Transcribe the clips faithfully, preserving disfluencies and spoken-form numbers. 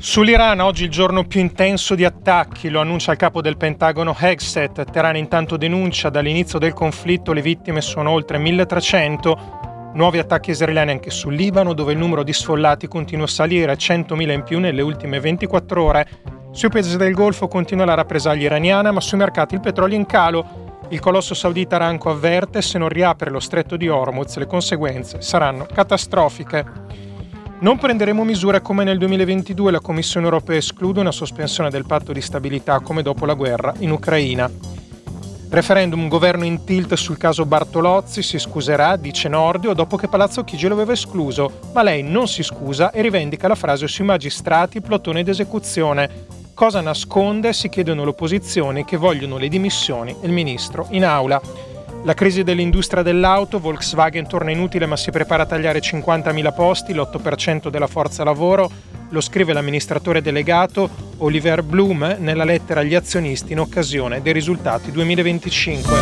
Sull'Iran oggi il giorno più intenso di attacchi, lo annuncia il capo del Pentagono Hegseth. Teheran intanto denuncia dall'inizio del conflitto le vittime sono oltre milletrecento. Nuovi attacchi israeliani anche sul Libano, dove il numero di sfollati continua a salire, centomila in più nelle ultime ventiquattro ore. Sui paesi del Golfo continua la rappresaglia iraniana, ma sui mercati il petrolio in calo. Il colosso saudita Aramco avverte: se non riapre lo stretto di Hormuz le conseguenze saranno catastrofiche. Non prenderemo misure come nel duemilaventidue. La Commissione europea esclude una sospensione del patto di stabilità come dopo la guerra in Ucraina. Referendum, governo in tilt sul caso Bartolozzi, si scuserà, dice Nordio, dopo che Palazzo Chigi lo aveva escluso, ma lei non si scusa e rivendica la frase sui magistrati, plotone d'esecuzione. Cosa nasconde? Si chiedono le opposizioni che vogliono le dimissioni e il ministro in aula. La crisi dell'industria dell'auto, Volkswagen torna inutile ma si prepara a tagliare cinquantamila posti, l'otto per cento della forza lavoro, lo scrive l'amministratore delegato Oliver Blum nella lettera agli azionisti in occasione dei risultati duemilaventicinque.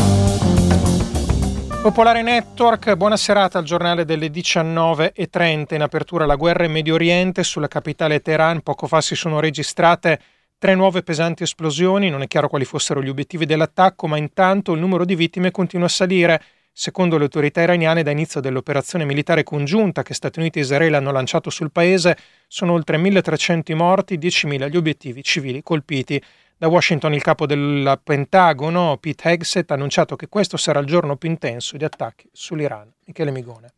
Popolare Network, buona serata al giornale delle diciannove e trenta. In apertura la guerra in Medio Oriente, sulla capitale Teheran poco fa si sono registrate tre nuove pesanti esplosioni. Non è chiaro quali fossero gli obiettivi dell'attacco, ma intanto il numero di vittime continua a salire. Secondo le autorità iraniane, da inizio dell'operazione militare congiunta che Stati Uniti e Israele hanno lanciato sul paese, sono oltre milletrecento i morti, diecimila gli obiettivi civili colpiti. Da Washington il capo del Pentagono, Pete Hegseth, ha annunciato che questo sarà il giorno più intenso di attacchi sull'Iran. Michele Migone.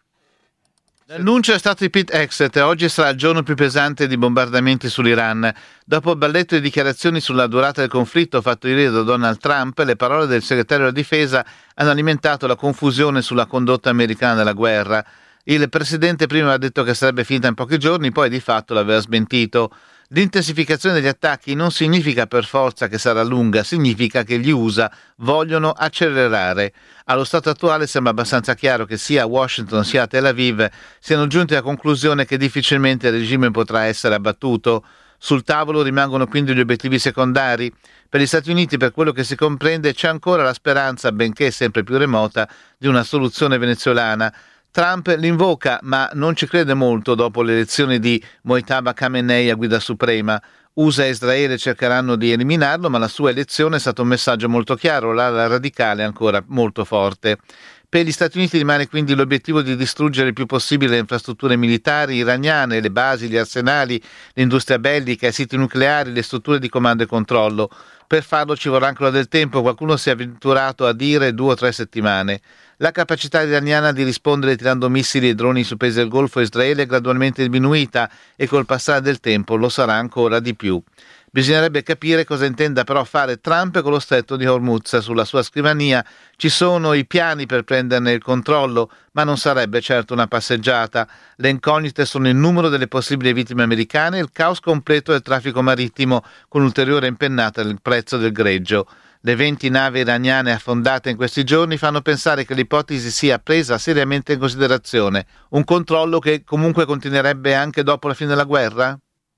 L'annuncio è stato di Pete Hegseth e oggi sarà il giorno più pesante di bombardamenti sull'Iran. Dopo il balletto di dichiarazioni sulla durata del conflitto fatto ieri da Donald Trump, le parole del segretario della difesa hanno alimentato la confusione sulla condotta americana della guerra. Il presidente prima aveva detto che sarebbe finita in pochi giorni, poi di fatto l'aveva smentito. L'intensificazione degli attacchi non significa per forza che sarà lunga, significa che gli U S A vogliono accelerare. Allo stato attuale sembra abbastanza chiaro che sia Washington sia Tel Aviv siano giunti alla conclusione che difficilmente il regime potrà essere abbattuto. Sul tavolo rimangono quindi gli obiettivi secondari. Per gli Stati Uniti, per quello che si comprende, c'è ancora la speranza, benché sempre più remota, di una soluzione venezuelana. Trump l'invoca, ma non ci crede molto dopo le elezioni di Mojtaba Khamenei a guida suprema. U S A e Israele cercheranno di eliminarlo, ma la sua elezione è stato un messaggio molto chiaro, l'ala radicale è ancora molto forte. Per gli Stati Uniti rimane quindi l'obiettivo di distruggere il più possibile le infrastrutture militari iraniane, le basi, gli arsenali, l'industria bellica, i siti nucleari, le strutture di comando e controllo. Per farlo ci vorrà ancora del tempo, qualcuno si è avventurato a dire due o tre settimane. La capacità iraniana di rispondere tirando missili e droni su paesi del Golfo e Israele è gradualmente diminuita e col passare del tempo lo sarà ancora di più. Bisognerebbe capire cosa intenda però fare Trump con lo stretto di Hormuz. Sulla sua scrivania ci sono i piani per prenderne il controllo, ma non sarebbe certo una passeggiata. Le incognite sono il numero delle possibili vittime americane e il caos completo del traffico marittimo, con ulteriore impennata del prezzo del greggio. Le venti navi iraniane affondate in questi giorni fanno pensare che l'ipotesi sia presa seriamente in considerazione. Un controllo che comunque continuerebbe anche dopo la fine della guerra?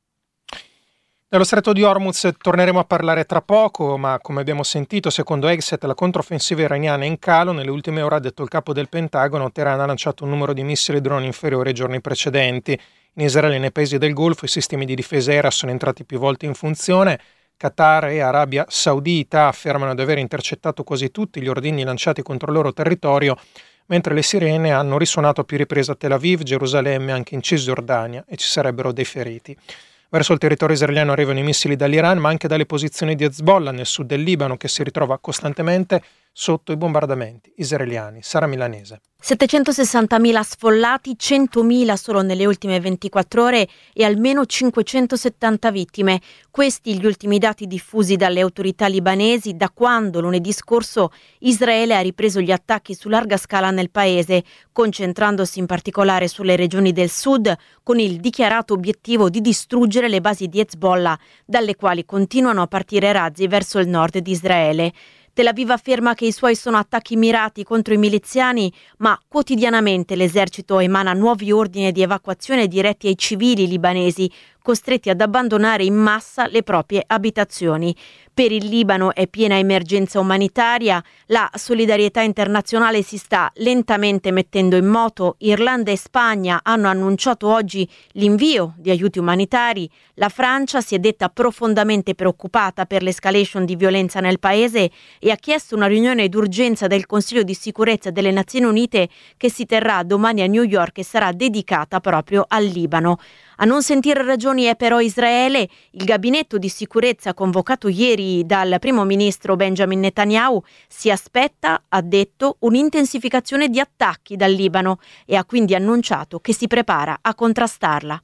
Dello stretto di Hormuz torneremo a parlare tra poco, ma come abbiamo sentito, secondo Hegseth la controffensiva iraniana è in calo. Nelle ultime ore, ha detto il capo del Pentagono, Teheran ha lanciato un numero di missili e droni inferiore ai giorni precedenti. In Israele e nei paesi del Golfo i sistemi di difesa aerea sono entrati più volte in funzione. Qatar e Arabia Saudita affermano di aver intercettato quasi tutti gli ordigni lanciati contro il loro territorio, mentre le sirene hanno risuonato a più riprese a Tel Aviv, Gerusalemme e anche in Cisgiordania, e ci sarebbero dei feriti. Verso il territorio israeliano arrivano i missili dall'Iran, ma anche dalle posizioni di Hezbollah nel sud del Libano, che si ritrova costantemente sotto i bombardamenti israeliani. Sara Milanese. settecentosessantamila sfollati, centomila solo nelle ultime ventiquattro ore e almeno cinquecentosettanta vittime. Questi gli ultimi dati diffusi dalle autorità libanesi da quando lunedì scorso Israele ha ripreso gli attacchi su larga scala nel paese, concentrandosi in particolare sulle regioni del sud, con il dichiarato obiettivo di distruggere le basi di Hezbollah, dalle quali continuano a partire razzi verso il nord di Israele. Tel Aviv afferma che i suoi sono attacchi mirati contro i miliziani, ma quotidianamente l'esercito emana nuovi ordini di evacuazione diretti ai civili libanesi, costretti ad abbandonare in massa le proprie abitazioni. Per il Libano è piena emergenza umanitaria, la solidarietà internazionale si sta lentamente mettendo in moto, Irlanda e Spagna hanno annunciato oggi l'invio di aiuti umanitari, la Francia si è detta profondamente preoccupata per l'escalation di violenza nel paese e ha chiesto una riunione d'urgenza del Consiglio di sicurezza delle Nazioni Unite che si terrà domani a New York e sarà dedicata proprio al Libano. A non sentire ragioni è però Israele. Il gabinetto di sicurezza convocato ieri dal primo ministro Benjamin Netanyahu si aspetta, ha detto, un'intensificazione di attacchi dal Libano e ha quindi annunciato che si prepara a contrastarla.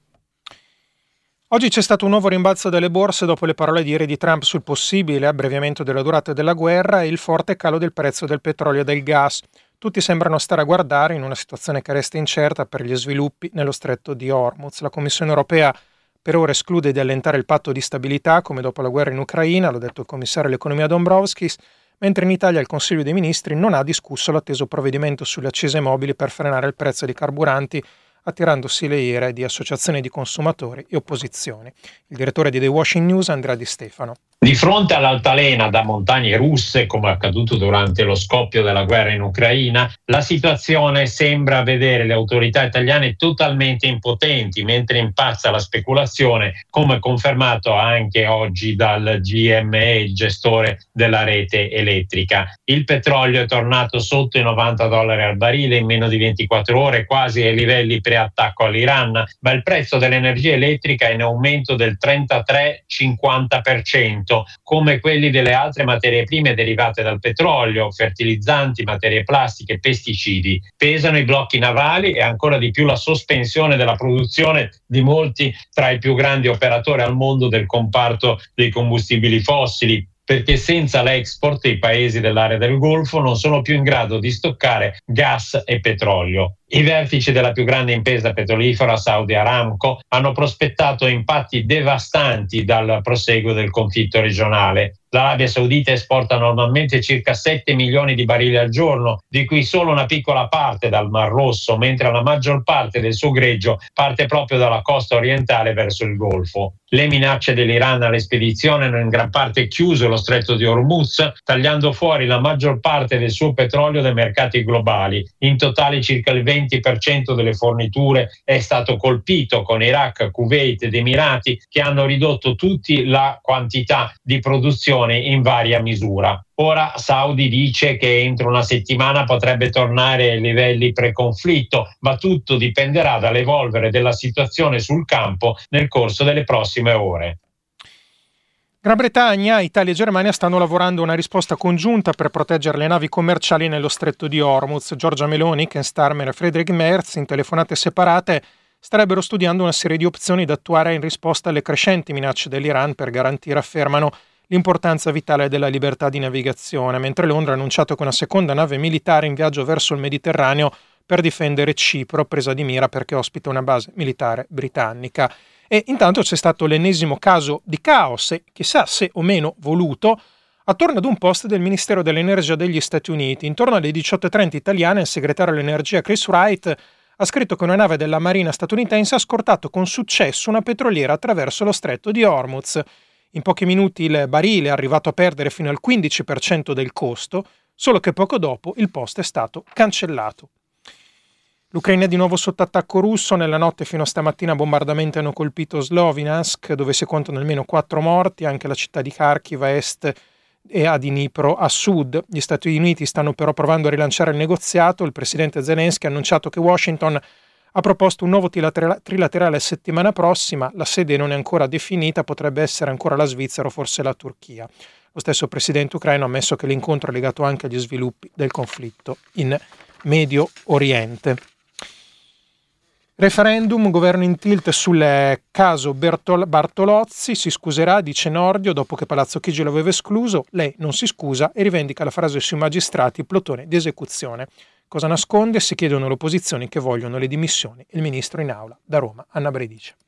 Oggi c'è stato un nuovo rimbalzo delle borse dopo le parole di ieri di Trump sul possibile abbreviamento della durata della guerra e il forte calo del prezzo del petrolio e del gas. Tutti sembrano stare a guardare in una situazione che resta incerta per gli sviluppi nello stretto di Hormuz. La Commissione europea per ora esclude di allentare il patto di stabilità come dopo la guerra in Ucraina, l'ha detto il commissario all'economia Dombrovskis, mentre in Italia il Consiglio dei Ministri non ha discusso l'atteso provvedimento sulle accise mobili per frenare il prezzo dei carburanti, attirandosi le ire di associazioni di consumatori e opposizioni. Il direttore di The Washington News, Andrea Di Stefano. Di fronte all'altalena da montagne russe, come accaduto durante lo scoppio della guerra in Ucraina, la situazione sembra vedere le autorità italiane totalmente impotenti, mentre impazza la speculazione, come confermato anche oggi dal G M E, il gestore della rete elettrica. Il petrolio è tornato sotto i novanta dollari al barile in meno di ventiquattro ore, quasi ai livelli pre-attacco all'Iran, ma il prezzo dell'energia elettrica è in aumento del trentatré cinquanta per cento. Come quelli delle altre materie prime derivate dal petrolio, fertilizzanti, materie plastiche, pesticidi. Pesano i blocchi navali e ancora di più la sospensione della produzione di molti tra i più grandi operatori al mondo del comparto dei combustibili fossili, perché senza l'export i paesi dell'area del Golfo non sono più in grado di stoccare gas e petrolio. I vertici della più grande impresa petrolifera, Saudi Aramco, hanno prospettato impatti devastanti dal proseguo del conflitto regionale. L'Arabia Saudita esporta normalmente circa sette milioni di barili al giorno, di cui solo una piccola parte dal Mar Rosso, mentre la maggior parte del suo greggio parte proprio dalla costa orientale verso il Golfo. Le minacce dell'Iran alle spedizioni hanno in gran parte chiuso lo stretto di Hormuz, tagliando fuori la maggior parte del suo petrolio dai mercati globali. In totale circa il venti per cento delle forniture è stato colpito, con Iraq, Kuwait ed Emirati che hanno ridotto tutti la quantità di produzione in varia misura. Ora Saudi dice che entro una settimana potrebbe tornare ai livelli pre-conflitto, ma tutto dipenderà dall'evolvere della situazione sul campo nel corso delle prossime ore. Gran Bretagna, Italia e Germania stanno lavorando a una risposta congiunta per proteggere le navi commerciali nello stretto di Hormuz. Giorgia Meloni, Keir Starmer e Friedrich Merz, in telefonate separate, starebbero studiando una serie di opzioni da attuare in risposta alle crescenti minacce dell'Iran per garantire, affermano, l'importanza vitale della libertà di navigazione, mentre Londra ha annunciato che una seconda nave militare in viaggio verso il Mediterraneo per difendere Cipro, presa di mira perché ospita una base militare britannica. E intanto c'è stato l'ennesimo caso di caos, e chissà se o meno voluto, attorno ad un post del Ministero dell'Energia degli Stati Uniti. Intorno alle diciotto e trenta italiane, il segretario dell'Energia Chris Wright ha scritto che una nave della Marina statunitense ha scortato con successo una petroliera attraverso lo stretto di Hormuz. In pochi minuti il barile è arrivato a perdere fino al quindici per cento del costo, solo che poco dopo il post è stato cancellato. L'Ucraina è di nuovo sotto attacco russo. Nella notte fino a stamattina bombardamenti hanno colpito Sloviansk, dove si contano almeno quattro morti, anche la città di Kharkiv a est e a Dnipro a sud. Gli Stati Uniti stanno però provando a rilanciare il negoziato. Il presidente Zelensky ha annunciato che Washington ha proposto un nuovo trilaterale la settimana prossima. La sede non è ancora definita, potrebbe essere ancora la Svizzera o forse la Turchia. Lo stesso presidente ucraino ha ammesso che l'incontro è legato anche agli sviluppi del conflitto in Medio Oriente. Referendum, governo in tilt sul caso Bertol- Bartolozzi, si scuserà, dice Nordio, dopo che Palazzo Chigi lo aveva escluso. Lei non si scusa e rivendica la frase sui magistrati, plotone di esecuzione. Cosa nasconde? Si chiedono le opposizioni che vogliono le dimissioni. Il ministro in aula da Roma, Anna Bredice.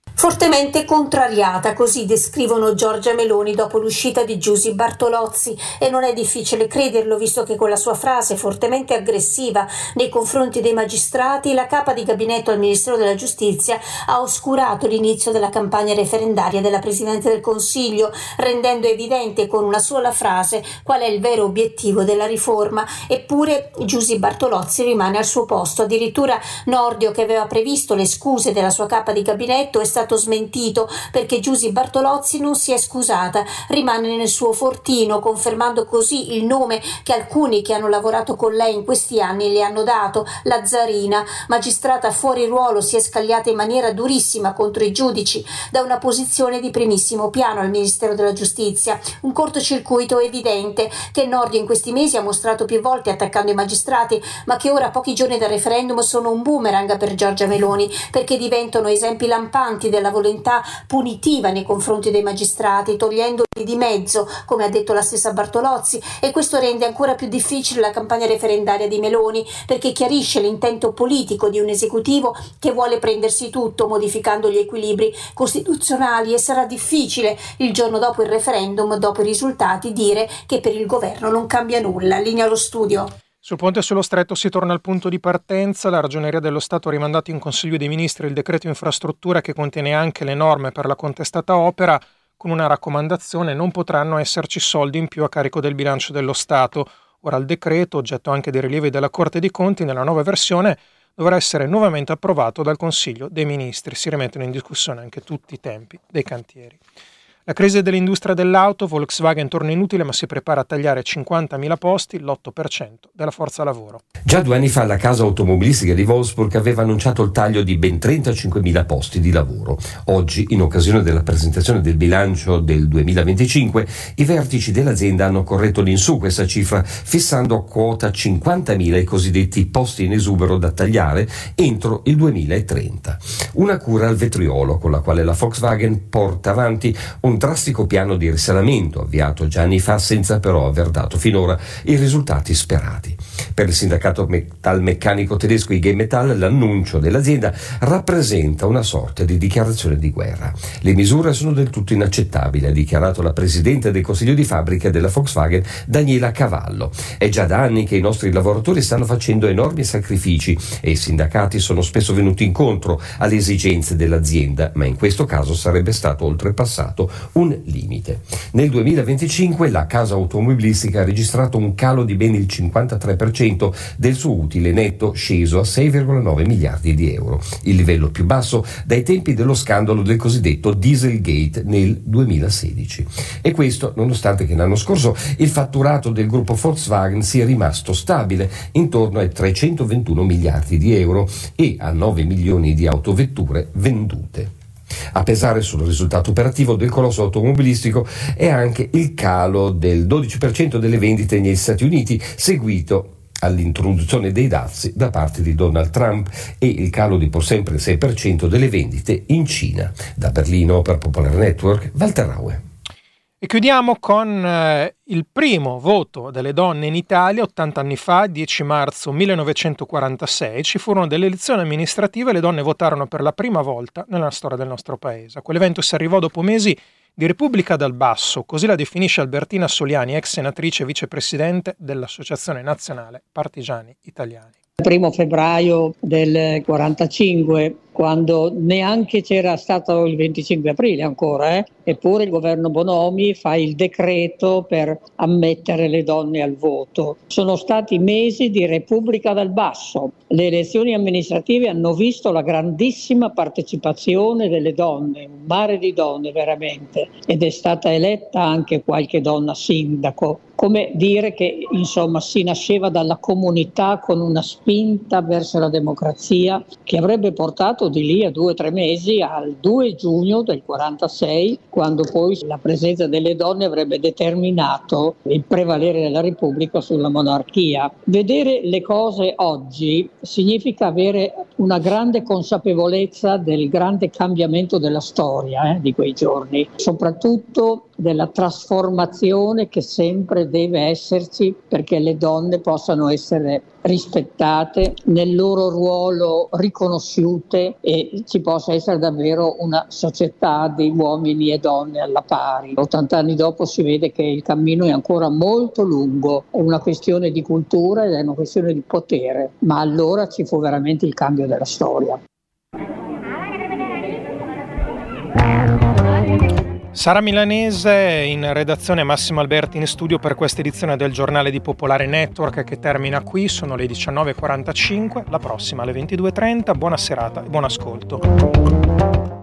Fortemente contrariata, così descrivono Giorgia Meloni dopo l'uscita di Giusy Bartolozzi, e non è difficile crederlo, visto che con la sua frase fortemente aggressiva nei confronti dei magistrati la capa di gabinetto al Ministero della Giustizia ha oscurato l'inizio della campagna referendaria della Presidente del Consiglio, rendendo evidente con una sola frase qual è il vero obiettivo della riforma. Eppure Giusy Bartolozzi rimane al suo posto. Addirittura Nordio, che aveva previsto le scuse della sua capa di gabinetto, è stato smentito perché Giusy Bartolozzi non si è scusata, rimane nel suo fortino, confermando così il nome che alcuni che hanno lavorato con lei in questi anni le hanno dato, Lazzarina. Magistrata fuori ruolo, si è scagliata in maniera durissima contro i giudici da una posizione di primissimo piano al Ministero della Giustizia, un cortocircuito evidente che Nordio in questi mesi ha mostrato più volte attaccando i magistrati, ma che ora, a pochi giorni dal referendum, sono un boomerang per Giorgia Meloni, perché diventano esempi lampanti della volontà punitiva nei confronti dei magistrati, togliendoli di mezzo, come ha detto la stessa Bartolozzi, e questo rende ancora più difficile la campagna referendaria di Meloni, perché chiarisce l'intento politico di un esecutivo che vuole prendersi tutto, modificando gli equilibri costituzionali, e sarà difficile il giorno dopo il referendum, dopo i risultati, dire che per il governo non cambia nulla. Linea allo studio. Sul ponte sullo Stretto si torna al punto di partenza. La Ragioneria dello Stato ha rimandato in Consiglio dei Ministri il decreto infrastruttura che contiene anche le norme per la contestata opera, con una raccomandazione: non potranno esserci soldi in più a carico del bilancio dello Stato. Ora il decreto, oggetto anche dei rilievi della Corte dei Conti, nella nuova versione dovrà essere nuovamente approvato dal Consiglio dei Ministri. Si rimettono in discussione anche tutti i tempi dei cantieri. La crisi dell'industria dell'auto, Volkswagen torna inutile ma si prepara a tagliare cinquantamila posti, l'otto per cento della forza lavoro. Già due anni fa la casa automobilistica di Wolfsburg aveva annunciato il taglio di ben trentacinquemila posti di lavoro. Oggi, in occasione della presentazione del bilancio del duemilaventicinque, i vertici dell'azienda hanno corretto in su questa cifra, fissando a quota cinquantamila i cosiddetti posti in esubero da tagliare entro il duemilatrenta. Una cura al vetriolo con la quale la Volkswagen porta avanti un drastico piano di risanamento avviato già anni fa, senza però aver dato finora i risultati sperati. Per il sindacato metalmeccanico tedesco I G Metall, l'annuncio dell'azienda rappresenta una sorta di dichiarazione di guerra. Le misure sono del tutto inaccettabili, ha dichiarato la presidente del consiglio di fabbrica della Volkswagen, Daniela Cavallo. È già da anni che i nostri lavoratori stanno facendo enormi sacrifici e i sindacati sono spesso venuti incontro alle esigenze dell'azienda, ma in questo caso sarebbe stato oltrepassato un limite. Nel duemilaventicinque la casa automobilistica ha registrato un calo di ben il cinquantatré per cento del suo utile netto, sceso a sei virgola nove miliardi di euro, il livello più basso dai tempi dello scandalo del cosiddetto Dieselgate nel duemilasedici. E questo nonostante che l'anno scorso il fatturato del gruppo Volkswagen sia rimasto stabile intorno ai trecentoventuno miliardi di euro e a nove milioni di autovetture vendute. A pesare sul risultato operativo del colosso automobilistico è anche il calo del dodici per cento delle vendite negli Stati Uniti, seguito all'introduzione dei dazi da parte di Donald Trump, e il calo di pur sempre il sei per cento delle vendite in Cina. Da Berlino per Popular Network, Walter Raue. E chiudiamo con eh, il primo voto delle donne in Italia. Ottanta anni fa, dieci marzo millenovecentoquarantasei, ci furono delle elezioni amministrative e le donne votarono per la prima volta nella storia del nostro paese. A quell'evento si arrivò dopo mesi di Repubblica dal basso, così la definisce Albertina Soliani, ex senatrice e vicepresidente dell'Associazione Nazionale Partigiani Italiani. Il primo febbraio del quarantacinque, quando neanche c'era stato il venticinque aprile ancora, eh? Eppure il governo Bonomi fa il decreto per ammettere le donne al voto. Sono stati mesi di Repubblica dal basso. Le elezioni amministrative hanno visto la grandissima partecipazione delle donne, un mare di donne veramente, ed è stata eletta anche qualche donna sindaco. Come dire che insomma si nasceva dalla comunità con una spinta verso la democrazia che avrebbe portato di lì a due o tre mesi al due giugno del quarantasei, quando poi la presenza delle donne avrebbe determinato il prevalere della Repubblica sulla monarchia. Vedere le cose oggi significa avere una grande consapevolezza del grande cambiamento della storia eh, di quei giorni, soprattutto della trasformazione che sempre deve esserci perché le donne possano essere rispettate, nel loro ruolo riconosciute e ci possa essere davvero una società di uomini e donne alla pari. ottanta anni dopo si vede che il cammino è ancora molto lungo, è una questione di cultura ed è una questione di potere, ma allora ci fu veramente il cambio della storia. Sara Milanese in redazione, Massimo Alberti in studio per questa edizione del giornale di Popolare Network che termina qui. Sono le diciannove e quarantacinque, la prossima alle ventidue e trenta. Buona serata e buon ascolto.